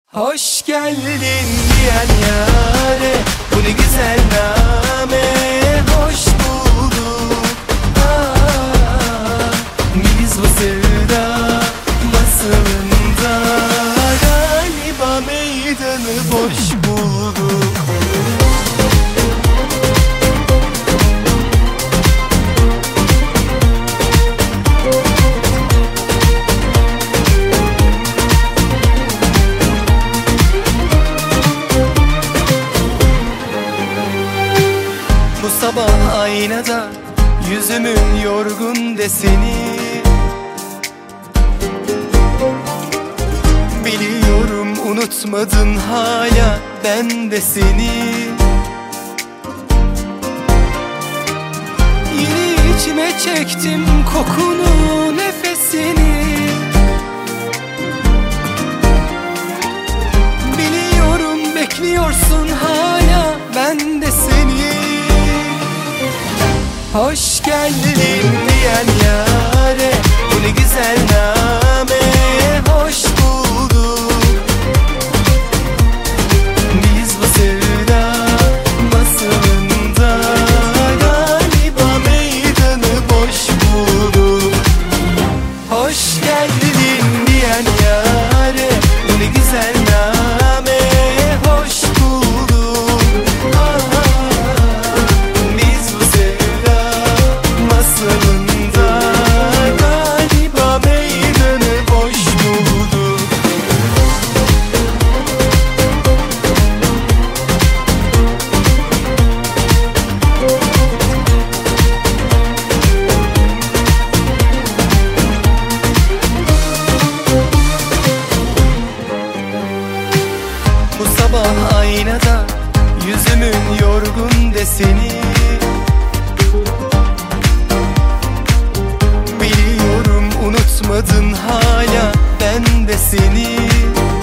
Hoş geldin diyen yâre, bu ne güzel name. Hoş bulduk, biz bu sevda masalında galiba meydanı boş bulduk. Bu sabah aynada yüzümün yorgun deseni, biliyorum unutmadın hala ben de seni. Yine içime çektim kokunu, nefesini. Biliyorum bekliyorsun hala ben de seni. Hoş geldin diyen yâre, bu ne güzel name. Hoş bulduk, biz bu sevda masalında galiba meydanı boş bulduk. Hoş geldin diyen yâre, bu ne güzel name. Hoş bulduk, biz bu sevda masalında galiba meydanı boş bulduk. Bu sabah aynada yüzümün yorgun deseni, biliyorum unutmadın hala ben de seni.